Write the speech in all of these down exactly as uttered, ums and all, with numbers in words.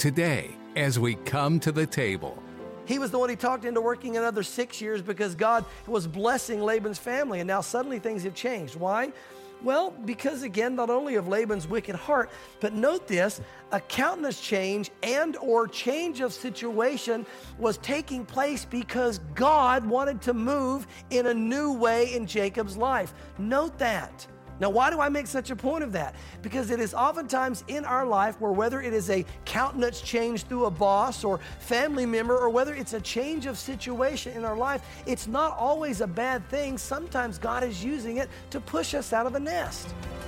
today as we come to the table. He was the one he talked into working another six years because God was blessing Laban's family, and now suddenly things have changed. Why? Well, because again, not only of Laban's wicked heart, but note this, a countenance change and or change of situation was taking place because God wanted to move in a new way in Jacob's life. Note that. Now, why do I make such a point of that? Because it is oftentimes in our life where whether it is a countenance change through a boss or family member, or whether it's a change of situation in our life, it's not always a bad thing. Sometimes God is using it to push us out of the nest.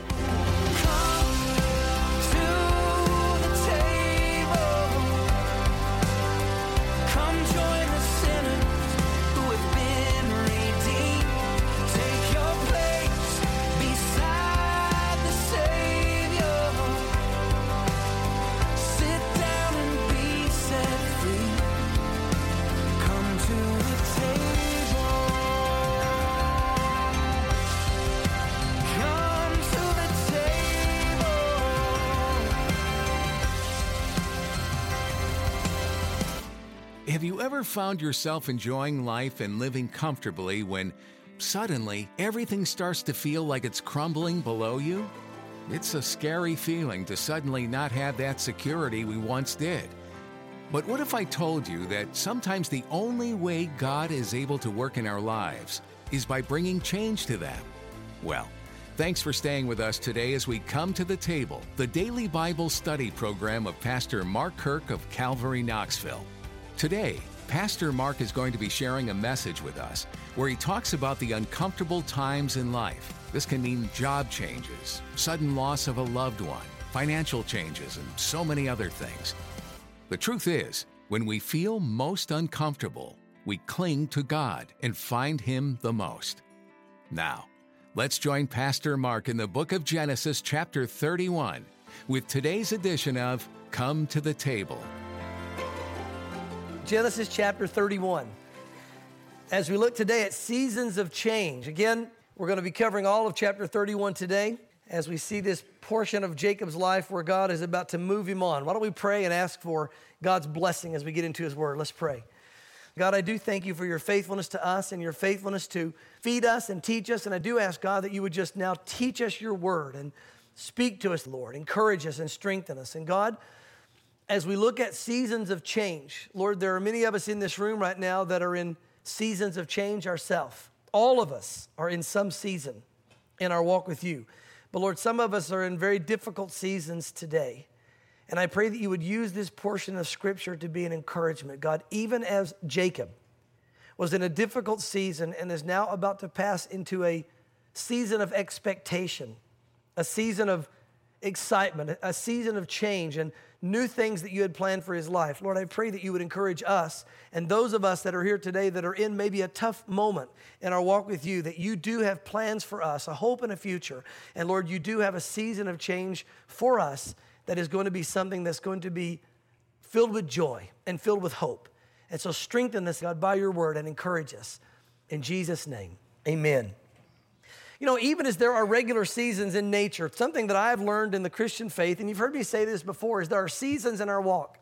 Have you ever found yourself enjoying life and living comfortably when suddenly everything starts to feel like it's crumbling below you? It's a scary feeling to suddenly not have that security we once did. But what if I told you that sometimes the only way God is able to work in our lives is by bringing change to them? Well, thanks for staying with us today as we come to the table, the daily Bible study program of Pastor Mark Kirk of Calvary, Knoxville. Today, Pastor Mark is going to be sharing a message with us where he talks about the uncomfortable times in life. This can mean job changes, sudden loss of a loved one, financial changes, and so many other things. The truth is, when we feel most uncomfortable, we cling to God and find Him the most. Now, let's join Pastor Mark in the book of Genesis chapter thirty-one with today's edition of Come to the Table. Genesis chapter thirty-one. As we look today at seasons of change, again, we're going to be covering all of chapter thirty-one today as we see this portion of Jacob's life where God is about to move him on. Why don't we pray and ask for God's blessing as we get into His Word? Let's pray. God, I do thank You for Your faithfulness to us and Your faithfulness to feed us and teach us. And I do ask, God, that You would just now teach us Your Word and speak to us, Lord, encourage us and strengthen us. And God, as we look at seasons of change, Lord, there are many of us in this room right now that are in seasons of change ourselves. All of us are in some season in our walk with You. But Lord, some of us are in very difficult seasons today. And I pray that You would use this portion of Scripture to be an encouragement. God, even as Jacob was in a difficult season and is now about to pass into a season of expectation, a season of excitement, a season of change and new things that You had planned for his life. Lord, I pray that You would encourage us and those of us that are here today that are in maybe a tough moment in our walk with You, that You do have plans for us, a hope and a future. And Lord, You do have a season of change for us that is going to be something that's going to be filled with joy and filled with hope. And so strengthen us, God, by Your Word and encourage us. In Jesus' name, amen. You know, even as there are regular seasons in nature, something that I've learned in the Christian faith, and you've heard me say this before, is there are seasons in our walk.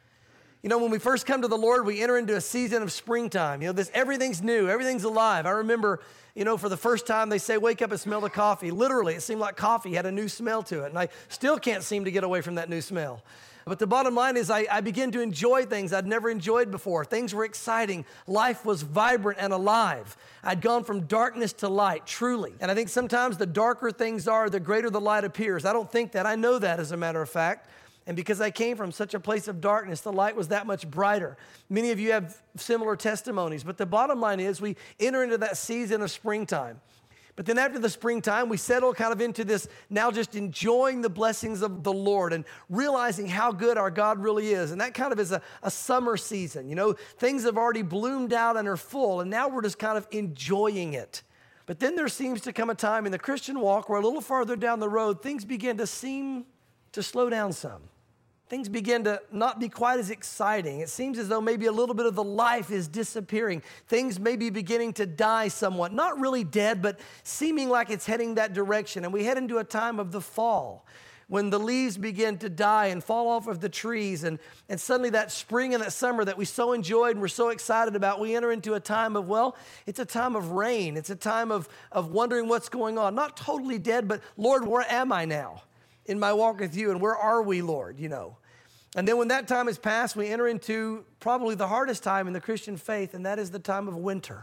You know, when we first come to the Lord, we enter into a season of springtime. You know, this everything's new, everything's alive. I remember, you know, for the first time they say, wake up and smell the coffee. Literally, it seemed like coffee had a new smell to it, and I still can't seem to get away from that new smell. But the bottom line is I, I began to enjoy things I'd never enjoyed before. Things were exciting. Life was vibrant and alive. I'd gone from darkness to light, truly. And I think sometimes the darker things are, the greater the light appears. I don't think that. I know that, as a matter of fact. And because I came from such a place of darkness, the light was that much brighter. Many of you have similar testimonies. But the bottom line is we enter into that season of springtime. But then after the springtime, we settle kind of into this now just enjoying the blessings of the Lord and realizing how good our God really is. And that kind of is a, a summer season. You know, things have already bloomed out and are full, and now we're just kind of enjoying it. But then there seems to come a time in the Christian walk where a little farther down the road, things begin to seem to slow down some. Things begin to not be quite as exciting. It seems as though maybe a little bit of the life is disappearing. Things may be beginning to die somewhat. Not really dead, but seeming like it's heading that direction. And we head into a time of the fall when the leaves begin to die and fall off of the trees, and, and suddenly that spring and that summer that we so enjoyed and we're so excited about, we enter into a time of, well, it's a time of rain. It's a time of, of wondering what's going on. Not totally dead, but Lord, where am I now in my walk with you? And where are we, Lord, you know? And then when that time has passed, we enter into probably the hardest time in the Christian faith, and that is the time of winter,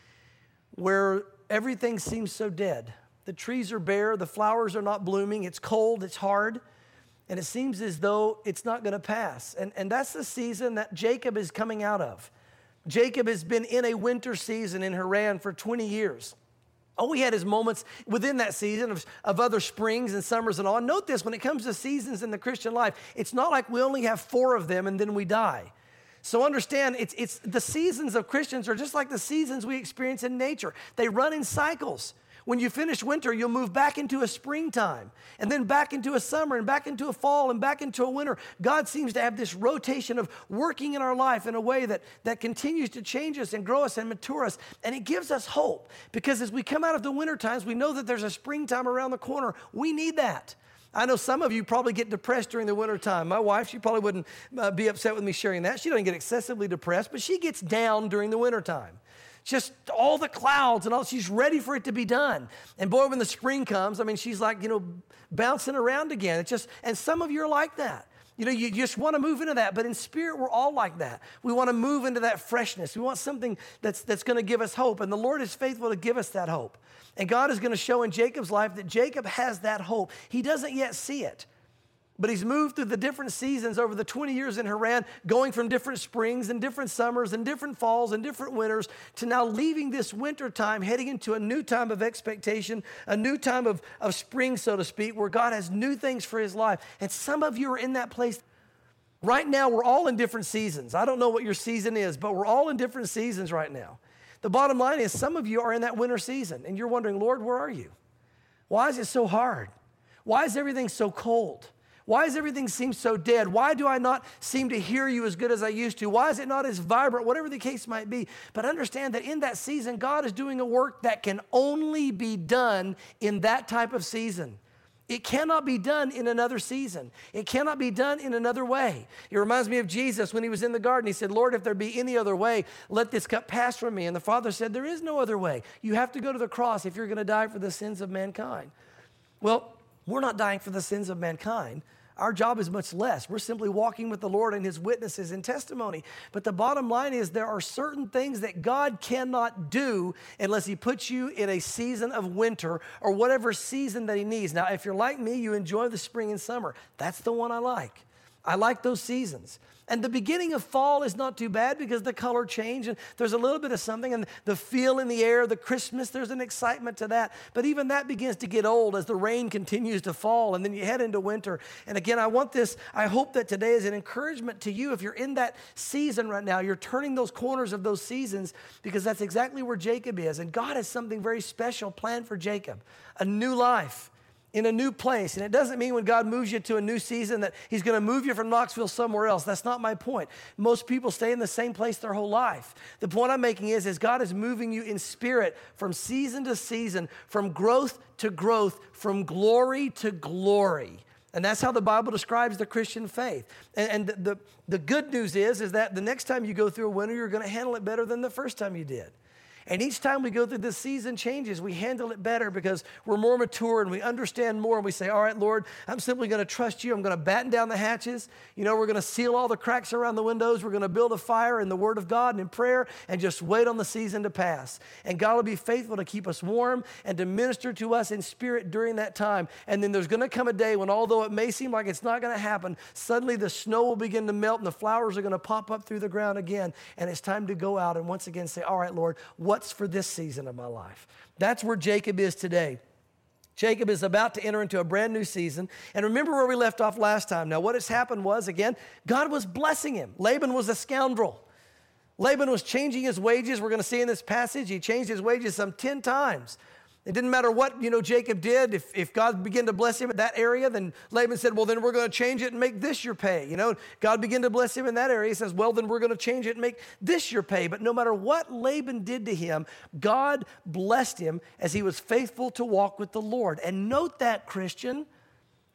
where everything seems so dead. The trees are bare, the flowers are not blooming, it's cold, it's hard, and it seems as though it's not going to pass. And, and that's the season that Jacob is coming out of. Jacob has been in a winter season in Haran for twenty years. Oh, he had his moments within that season of, of other springs and summers and all. And note this, when it comes to seasons in the Christian life, it's not like we only have four of them and then we die. So understand, it's, it's the seasons of Christians are just like the seasons we experience in nature. They run in cycles. When you finish winter, you'll move back into a springtime, and then back into a summer, and back into a fall, and back into a winter. God seems to have this rotation of working in our life in a way that, that continues to change us and grow us and mature us, and it gives us hope, because as we come out of the winter times, we know that there's a springtime around the corner. We need that. I know some of you probably get depressed during the winter time. My wife, she probably wouldn't uh, be upset with me sharing that. She doesn't get excessively depressed, but she gets down during the winter time. Just all the clouds and all, she's ready for it to be done. And boy, when the spring comes, I mean, she's like, you know, bouncing around again. It's just, and some of you are like that. You know, you just want to move into that, but in spirit, we're all like that. We want to move into that freshness. We want something that's, that's going to give us hope, and the Lord is faithful to give us that hope. And God is going to show in Jacob's life that Jacob has that hope. He doesn't yet see it. But he's moved through the different seasons over the twenty years in Haran, going from different springs and different summers and different falls and different winters to now leaving this winter time, heading into a new time of expectation, a new time of, of spring, so to speak, where God has new things for his life. And some of you are in that place. Right now, we're all in different seasons. I don't know what your season is, but we're all in different seasons right now. The bottom line is some of you are in that winter season, and you're wondering, Lord, where are you? Why is it so hard? Why is everything so cold? Why does everything seem so dead? Why do I not seem to hear you as good as I used to? Why is it not as vibrant? Whatever the case might be. But understand that in that season, God is doing a work that can only be done in that type of season. It cannot be done in another season. It cannot be done in another way. It reminds me of Jesus when he was in the garden. He said, Lord, if there be any other way, let this cup pass from me. And the Father said, there is no other way. You have to go to the cross if you're going to die for the sins of mankind. Well, we're not dying for the sins of mankind. Our job is much less. We're simply walking with the Lord and his witnesses and testimony. But the bottom line is there are certain things that God cannot do unless he puts you in a season of winter or whatever season that he needs. Now, if you're like me, you enjoy the spring and summer. That's the one I like. I like those seasons. And the beginning of fall is not too bad because the color change and there's a little bit of something and the feel in the air, the Christmas, there's an excitement to that. But even that begins to get old as the rain continues to fall and then you head into winter. And again, I want this, I hope that today is an encouragement to you. If you're in that season right now, you're turning those corners of those seasons because that's exactly where Jacob is. And God has something very special planned for Jacob, a new life. In a new place. And it doesn't mean when God moves you to a new season that he's going to move you from Knoxville somewhere else. That's not my point. Most people stay in the same place their whole life. The point I'm making is, is God is moving you in spirit from season to season, from growth to growth, from glory to glory. And that's how the Bible describes the Christian faith. And, and the, the, the good news is, is that the next time you go through a winter, you're going to handle it better than the first time you did. And each time we go through this season changes, we handle it better because we're more mature and we understand more. And we say, all right, Lord, I'm simply going to trust you. I'm going to batten down the hatches. You know, we're going to seal all the cracks around the windows. We're going to build a fire in the Word of God and in prayer and just wait on the season to pass. And God will be faithful to keep us warm and to minister to us in spirit during that time. And then there's going to come a day when, although it may seem like it's not going to happen, suddenly the snow will begin to melt and the flowers are going to pop up through the ground again. And it's time to go out and once again say, all right, Lord, what What's for this season of my life? That's where Jacob is today. Jacob is about to enter into a brand new season. And remember where we left off last time. Now, what has happened was, again, God was blessing him. Laban was a scoundrel. Laban was changing his wages. We're going to see in this passage, he changed his wages some ten times. It didn't matter what, you know, Jacob did. If, if God began to bless him in that area, then Laban said, well, then we're going to change it and make this your pay. You know, God began to bless him in that area. He says, well, then we're going to change it and make this your pay. But no matter what Laban did to him, God blessed him as he was faithful to walk with the Lord. And note that, Christian,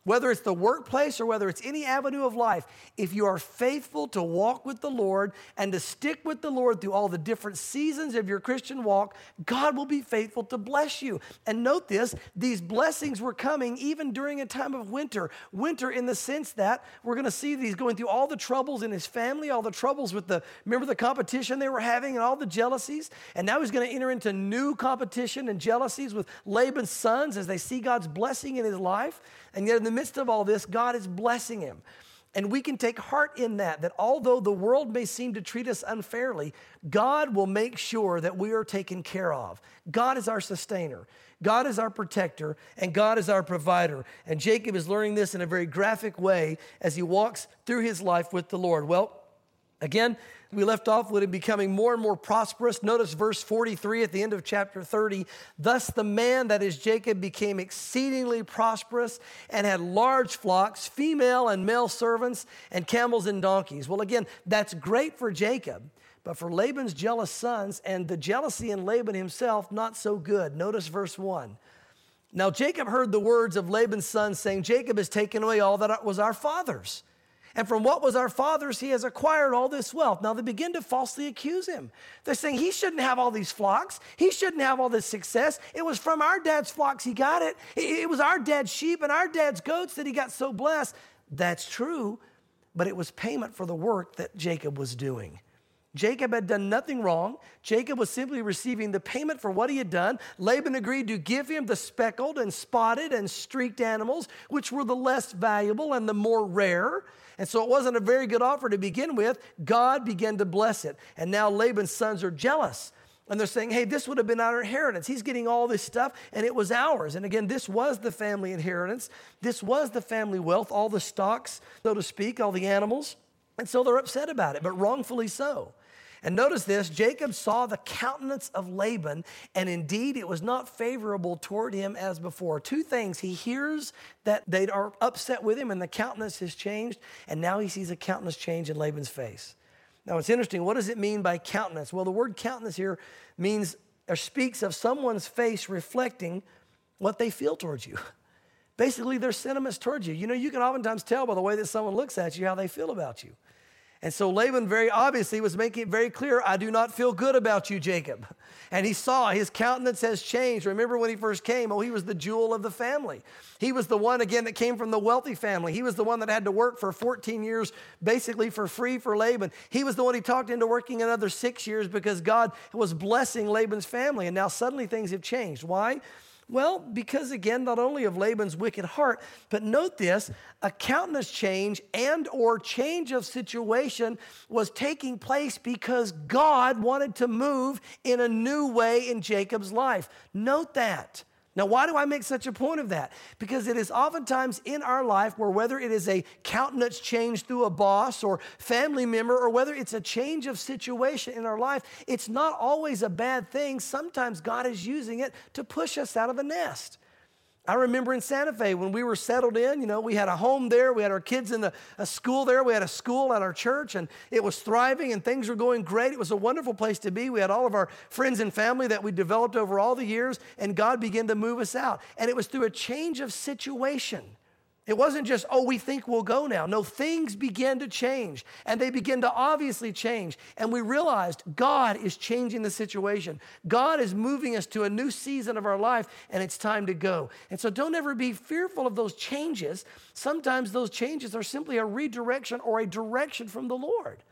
Whether it's the workplace or whether it's any avenue of life, if you are faithful to walk with the Lord and to stick with the Lord through all the different seasons of your Christian walk, God will be faithful to bless you. And note this, these blessings were coming even during a time of winter. Winter in the sense that we're going to see that he's going through all the troubles in his family, all the troubles with the, remember the competition they were having and all the jealousies? And now he's going to enter into new competition and jealousies with Laban's sons as they see God's blessing in his life. And yet in the midst of all this, God is blessing him. And we can take heart in that, that although the world may seem to treat us unfairly, God will make sure that we are taken care of. God is our sustainer. God is our protector, and God is our provider. And Jacob is learning this in a very graphic way as he walks through his life with the Lord. Well, again, we left off with him becoming more and more prosperous. Notice verse forty-three at the end of chapter thirty. Thus the man, that is Jacob, became exceedingly prosperous and had large flocks, female and male servants, and camels and donkeys. Well, again, that's great for Jacob, but for Laban's jealous sons and the jealousy in Laban himself, not so good. Notice verse one. Now Jacob heard the words of Laban's sons saying, Jacob has taken away all that was our father's. And from what was our father's, he has acquired all this wealth. Now they begin to falsely accuse him. They're saying he shouldn't have all these flocks. He shouldn't have all this success. It was from our dad's flocks he got it. It was our dad's sheep and our dad's goats that he got so blessed. That's true, but it was payment for the work that Jacob was doing. Jacob had done nothing wrong. Jacob was simply receiving the payment for what he had done. Laban agreed to give him the speckled and spotted and streaked animals, which were the less valuable and the more rare. And so it wasn't a very good offer to begin with. God began to bless it. And now Laban's sons are jealous. And they're saying, hey, this would have been our inheritance. He's getting all this stuff, and it was ours. And again, this was the family inheritance. This was the family wealth, all the stocks, so to speak, all the animals. And so they're upset about it, but wrongfully so. And notice this, Jacob saw the countenance of Laban, and indeed it was not favorable toward him as before. Two things, he hears that they are upset with him and the countenance has changed, and now he sees a countenance change in Laban's face. Now it's interesting, what does it mean by countenance? Well, the word countenance here means or speaks of someone's face reflecting what they feel towards you. Basically, their sentiments towards you. You know, you can oftentimes tell by the way that someone looks at you how they feel about you. And so Laban very obviously was making it very clear, I do not feel good about you, Jacob. And he saw his countenance has changed. Remember when he first came, oh, he was the jewel of the family. He was the one, again, that came from the wealthy family. He was the one that had to work for fourteen years, basically for free for Laban. He was the one he talked into working another six years because God was blessing Laban's family. And now suddenly things have changed. Why? Well, because again, not only of Laban's wicked heart, but note this, a countenance change and or change of situation was taking place because God wanted to move in a new way in Jacob's life. Note that. Now, why do I make such a point of that? Because it is oftentimes in our life where whether it is a countenance change through a boss or family member, or whether it's a change of situation in our life, it's not always a bad thing. Sometimes God is using it to push us out of the nest. I remember in Santa Fe when we were settled in, you know, we had a home there, we had our kids in the, a school there, we had a school at our church, and it was thriving and things were going great. It was a wonderful place to be. We had all of our friends and family that we developed over all the years, and God began to move us out. And it was through a change of situation. It wasn't just, oh, we think we'll go now. No, things began to change, and they began to obviously change. And we realized God is changing the situation. God is moving us to a new season of our life, and it's time to go. And so don't ever be fearful of those changes. Sometimes those changes are simply a redirection or a direction from the Lord.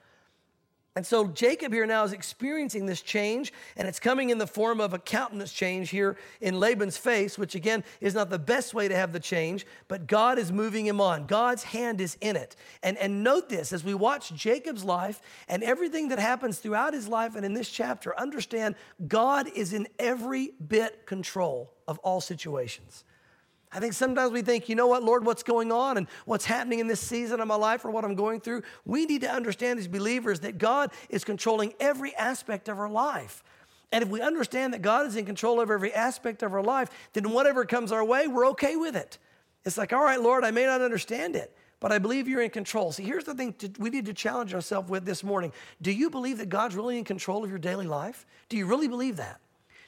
And so Jacob here now is experiencing this change, and it's coming in the form of a countenance change here in Laban's face, which again is not the best way to have the change, but God is moving him on. God's hand is in it. And, and note this, as we watch Jacob's life and everything that happens throughout his life and in this chapter, understand God is in every bit control of all situations. I think sometimes we think, you know what, Lord, what's going on and what's happening in this season of my life or what I'm going through? We need to understand as believers that God is controlling every aspect of our life. And if we understand that God is in control of every aspect of our life, then whatever comes our way, we're okay with it. It's like, all right, Lord, I may not understand it, but I believe you're in control. See, here's the thing to, we need to challenge ourselves with this morning. Do you believe that God's really in control of your daily life? Do you really believe that?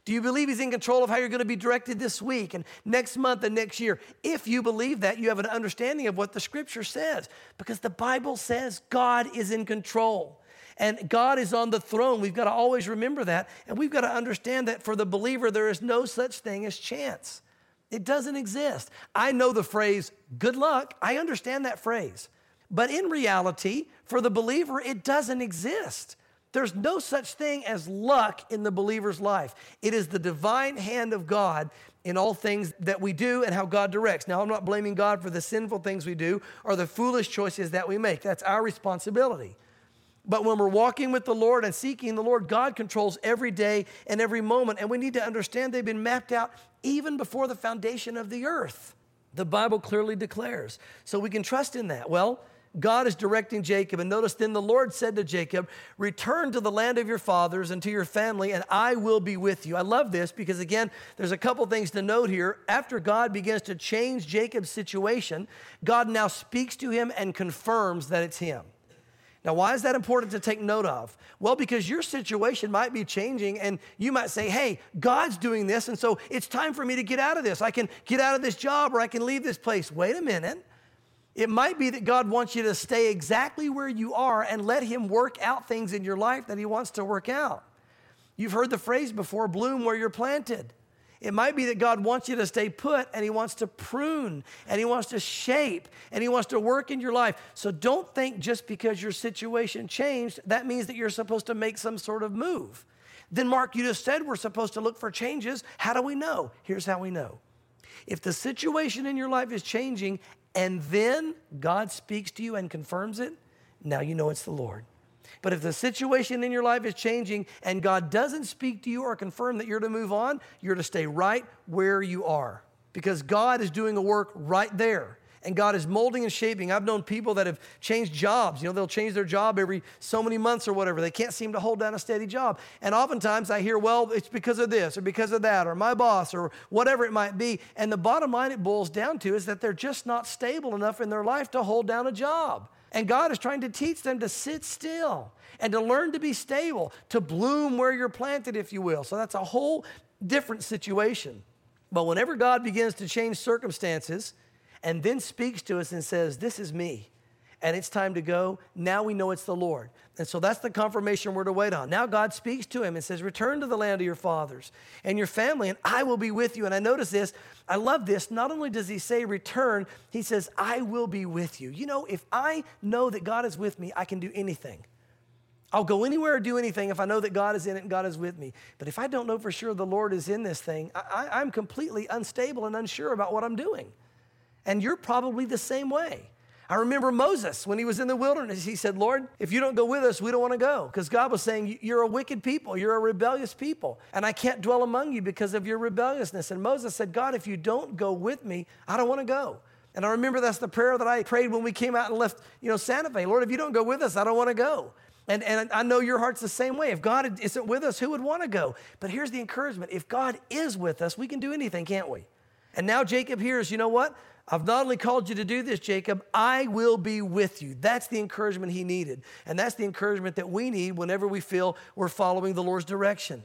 Do you believe he's in control of how you're going to be directed this week and next month and next year? If you believe that, you have an understanding of what the scripture says, because the Bible says God is in control and God is on the throne. We've got to always remember that, and we've got to understand that for the believer, there is no such thing as chance. It doesn't exist. I know the phrase, good luck. I understand that phrase. But in reality, for the believer, it doesn't exist. There's no such thing as luck in the believer's life. It is the divine hand of God in all things that we do and how God directs. Now, I'm not blaming God for the sinful things we do or the foolish choices that we make. That's our responsibility. But when we're walking with the Lord and seeking the Lord, God controls every day and every moment. And we need to understand they've been mapped out even before the foundation of the earth. The Bible clearly declares. So we can trust in that. Well, God is directing Jacob. And notice, then the Lord said to Jacob, return to the land of your fathers and to your family, and I will be with you. I love this because, again, there's a couple things to note here. After God begins to change Jacob's situation, God now speaks to him and confirms that it's him. Now, why is that important to take note of? Well, because your situation might be changing and you might say, hey, God's doing this, and so it's time for me to get out of this. I can get out of this job or I can leave this place. Wait a minute. It might be that God wants you to stay exactly where you are and let him work out things in your life that he wants to work out. You've heard the phrase before, bloom where you're planted. It might be that God wants you to stay put and he wants to prune and he wants to shape and he wants to work in your life. So don't think just because your situation changed, that means that you're supposed to make some sort of move. Then Mark, you just said we're supposed to look for changes. How do we know? Here's how we know. If the situation in your life is changing and then God speaks to you and confirms it, now you know it's the Lord. But if the situation in your life is changing and God doesn't speak to you or confirm that you're to move on, you're to stay right where you are, because God is doing a work right there. And God is molding and shaping. I've known people that have changed jobs. You know, they'll change their job every so many months or whatever. They can't seem to hold down a steady job. And oftentimes I hear, well, it's because of this or because of that or my boss or whatever it might be. And the bottom line it boils down to is that they're just not stable enough in their life to hold down a job. And God is trying to teach them to sit still and to learn to be stable, to bloom where you're planted, if you will. So that's a whole different situation. But whenever God begins to change circumstances and then speaks to us and says, this is me, and it's time to go, now we know it's the Lord. And so that's the confirmation we're to wait on. Now God speaks to him and says, return to the land of your fathers and your family, and I will be with you. And I notice this, I love this. Not only does he say return, he says, I will be with you. You know, if I know that God is with me, I can do anything. I'll go anywhere or do anything if I know that God is in it and God is with me. But if I don't know for sure the Lord is in this thing, I, I, I'm completely unstable and unsure about what I'm doing. And you're probably the same way. I remember Moses, when he was in the wilderness, he said, Lord, if you don't go with us, we don't want to go. Because God was saying, you're a wicked people. You're a rebellious people. And I can't dwell among you because of your rebelliousness. And Moses said, God, if you don't go with me, I don't want to go. And I remember that's the prayer that I prayed when we came out and left, you know, Santa Fe. Lord, if you don't go with us, I don't want to go. And, and I know your heart's the same way. If God isn't with us, who would want to go? But here's the encouragement. If God is with us, we can do anything, can't we? And now Jacob hears, you know what? I've not only called you to do this, Jacob, I will be with you. That's the encouragement he needed. And that's the encouragement that we need whenever we feel we're following the Lord's direction.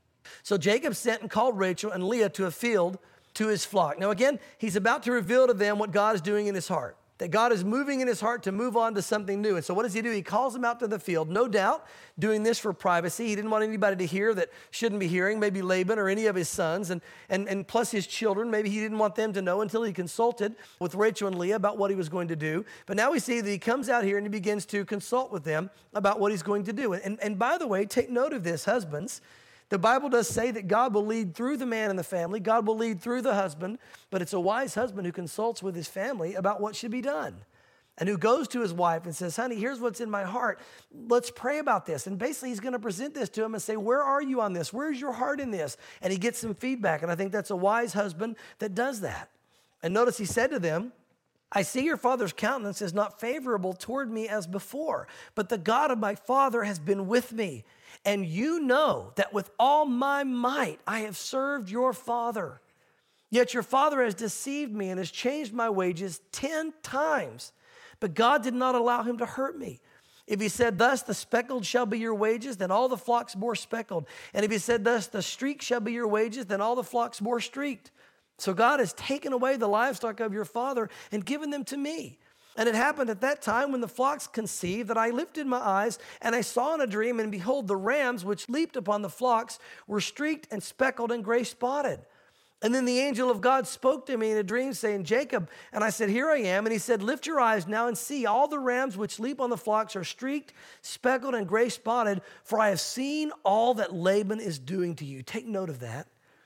So Jacob sent and called Rachel and Leah to a field to his flock. Now again, he's about to reveal to them what God is doing in his heart. That God is moving in his heart to move on to something new. And so what does he do? He calls them out to the field, no doubt doing this for privacy. He didn't want anybody to hear that shouldn't be hearing, maybe Laban or any of his sons, and, and, and plus his children. Maybe he didn't want them to know until he consulted with Rachel and Leah about what he was going to do. But now we see that he comes out here and he begins to consult with them about what he's going to do. And, and by the way, take note of this, husbands. The Bible does say that God will lead through the man in the family. God will lead through the husband, but it's a wise husband who consults with his family about what should be done and who goes to his wife and says, honey, here's what's in my heart. Let's pray about this. And basically he's going to present this to him and say, where are you on this? Where's your heart in this? And he gets some feedback. And I think that's a wise husband that does that. And notice he said to them, I see your father's countenance is not favorable toward me as before, but the God of my father has been with me. And you know that with all my might I have served your father. Yet your father has deceived me and has changed my wages ten times. But God did not allow him to hurt me. If he said, thus the speckled shall be your wages, then all the flocks bore speckled. And if he said, thus the streaked shall be your wages, then all the flocks bore streaked. So God has taken away the livestock of your father and given them to me. And it happened at that time when the flocks conceived that I lifted my eyes and I saw in a dream, and behold, the rams which leaped upon the flocks were streaked and speckled and gray spotted. And then the angel of God spoke to me in a dream saying, Jacob, and I said, here I am. And he said, lift your eyes now and see, all the rams which leap on the flocks are streaked, speckled, and gray spotted, for I have seen all that Laban is doing to you. Take note of that.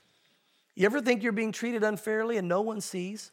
You ever think you're being treated unfairly and no one sees?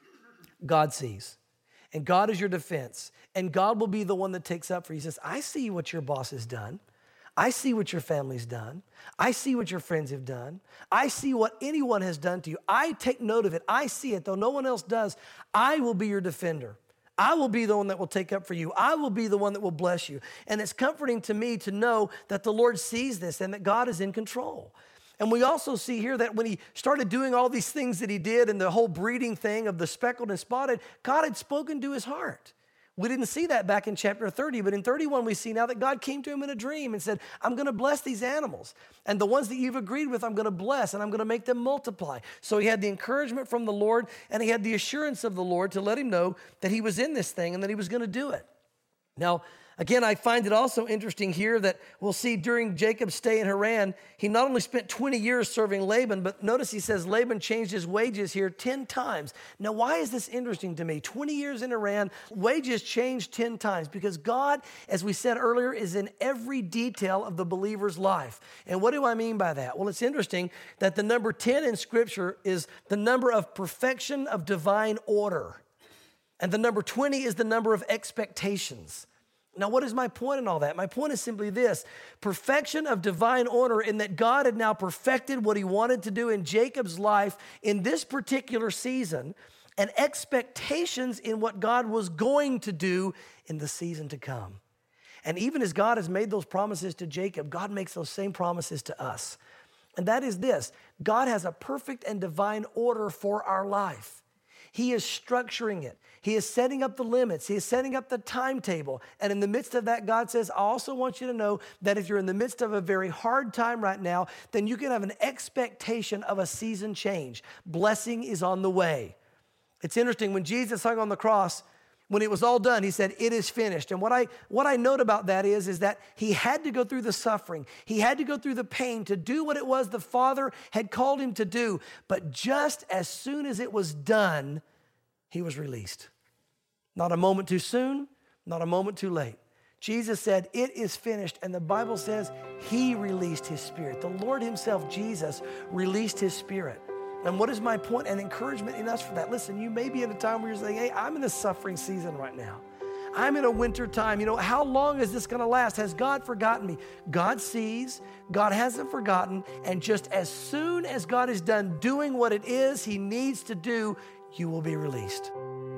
God sees. And God is your defense. And God will be the one that takes up for you. He says, I see what your boss has done. I see what your family's done. I see what your friends have done. I see what anyone has done to you. I take note of it. I see it, though no one else does. I will be your defender. I will be the one that will take up for you. I will be the one that will bless you. And it's comforting to me to know that the Lord sees this and that God is in control. And we also see here that when he started doing all these things that he did and the whole breeding thing of the speckled and spotted, God had spoken to his heart. We didn't see that back in chapter thirty, but in thirty-one we see now that God came to him in a dream and said, I'm going to bless these animals. And the ones that you've agreed with, I'm going to bless, and I'm going to make them multiply. So he had the encouragement from the Lord, and he had the assurance of the Lord to let him know that he was in this thing and that he was going to do it. Now, again, I find it also interesting here that we'll see during Jacob's stay in Haran, he not only spent twenty years serving Laban, but notice he says Laban changed his wages here ten times. Now, why is this interesting to me? twenty years in Haran, wages changed ten times because God, as we said earlier, is in every detail of the believer's life. And what do I mean by that? Well, it's interesting that the number ten in Scripture is the number of perfection of divine order. And the number twenty is the number of expectations. Now, what is my point in all that? My point is simply this: perfection of divine order, in that God had now perfected what he wanted to do in Jacob's life in this particular season, and expectations in what God was going to do in the season to come. And even as God has made those promises to Jacob, God makes those same promises to us. And that is this: God has a perfect and divine order for our life. He is structuring it. He is setting up the limits. He is setting up the timetable. And in the midst of that, God says, I also want you to know that if you're in the midst of a very hard time right now, then you can have an expectation of a season change. Blessing is on the way. It's interesting, when Jesus hung on the cross, when it was all done, he said, it is finished. And what I what I note about that is, is that he had to go through the suffering. He had to go through the pain to do what it was the Father had called him to do. But just as soon as it was done, he was released. Not a moment too soon, not a moment too late. Jesus said, it is finished. And the Bible says he released his Spirit. The Lord himself, Jesus, released his Spirit. And what is my point and encouragement in us for that? Listen, you may be in a time where you're saying, hey, I'm in a suffering season right now. I'm in a winter time. You know, how long is this going to last? Has God forgotten me? God sees. God hasn't forgotten. And just as soon as God is done doing what it is he needs to do, you will be released.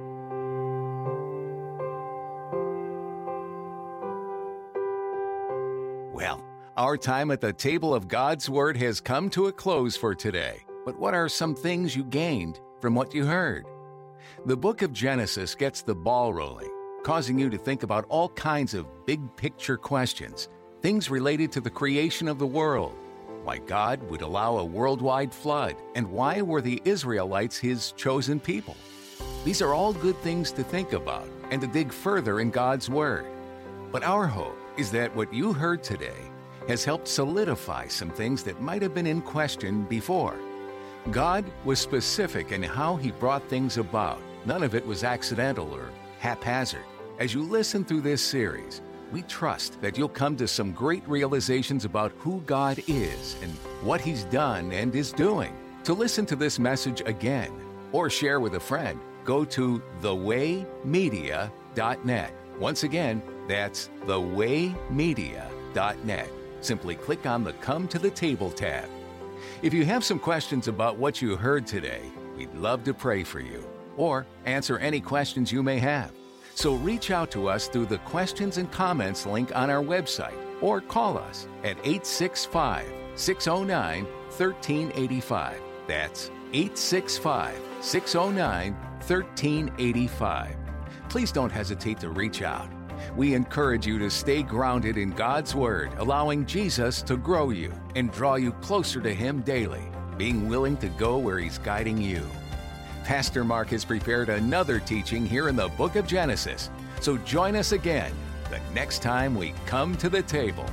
Well, our time at the table of God's Word has come to a close for today. But what are some things you gained from what you heard? The book of Genesis gets the ball rolling, causing you to think about all kinds of big picture questions, things related to the creation of the world, why God would allow a worldwide flood, and why were the Israelites his chosen people. These are all good things to think about and to dig further in God's Word. But our hope is that what you heard today has helped solidify some things that might have been in question before. God was specific in how he brought things about. None of it was accidental or haphazard. As you listen through this series, we trust that you'll come to some great realizations about who God is and what he's done and is doing. To listen to this message again or share with a friend, go to the way media dot net. Once again, that's the way media dot net. Simply click on the Come to the Table tab. If you have some questions about what you heard today, we'd love to pray for you or answer any questions you may have. So reach out to us through the questions and comments link on our website or call us at eight six five, six oh nine, one three eight five. That's eight six five, six oh nine, one three eight five. Please don't hesitate to reach out. We encourage you to stay grounded in God's Word, allowing Jesus to grow you and draw you closer to Him daily, being willing to go where He's guiding you. Pastor Mark has prepared another teaching here in the book of Genesis, so join us again the next time we come to the table.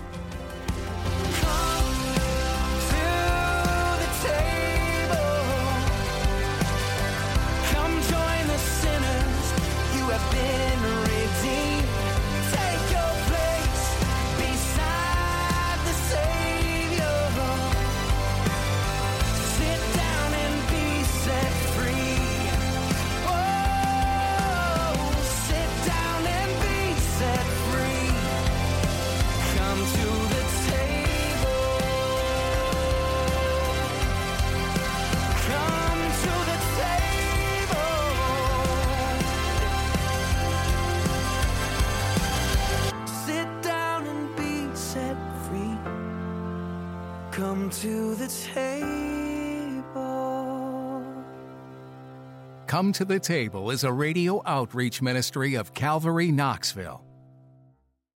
Come to the table. Come to the Table is a radio outreach ministry of Calvary Knoxville.